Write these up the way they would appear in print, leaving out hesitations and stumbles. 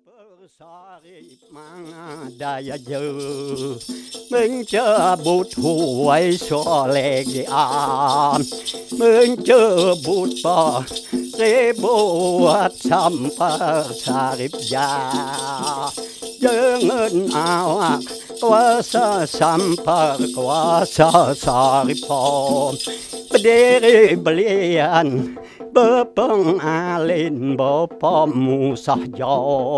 Bersarip daya je mencabut huai solegian mencabut rebuat sampar sarip ya jangan awak kuasa sampar kuasa sarip berdiri belian bepengalin bapamu sahja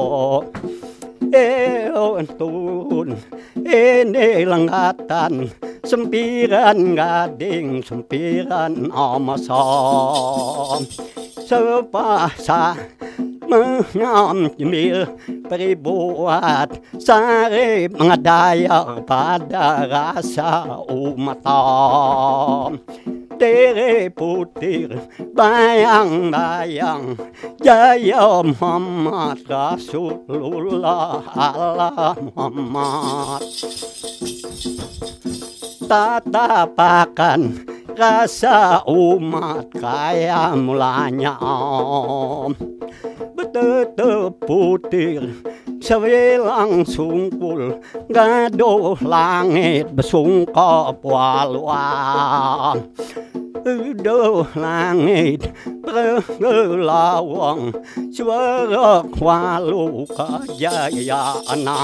tun ini lenggatan sempiran gading sempiran amasan sepasa menyam jemil peribuat sari mengadaya pada rasa umatam Tere putir bayang-bayang Jaya Muhammad Rasulullah Allah Muhammad Tatapakan rasa umat kaya mulanya Betul putir sewilang sungkul gaduh langit besungkap waluan Udah langit bergelawang suara walu kejayana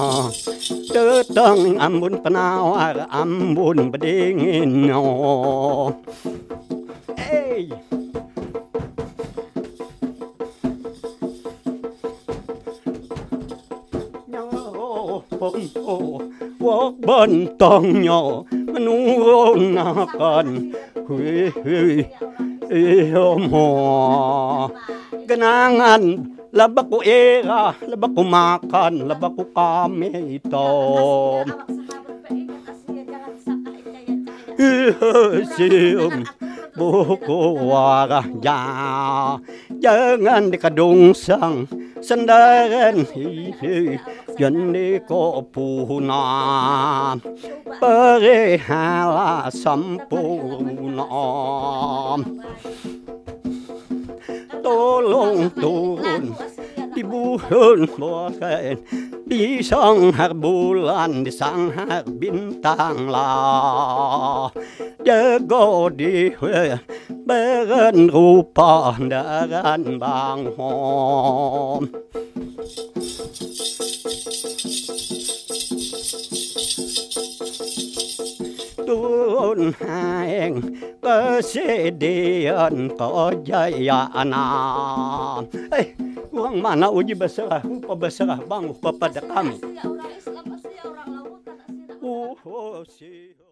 Tetang ambun penawar ambun bedingin Hey Wak bentangnya menurunkan Genangan Labaku era Labaku makan Labaku kami tom Sium buku warahnya Jangan dikadungsang Sendaran Jani ko puna Perihala sampurna Tolong turun di bulan bosan di sanghar bulan di sanghar bintang lah jago di beren rupa daran bangun turun haeng kesedihan kejayaan Uang mana uji berserah, upah berserah bang, upah pada kami.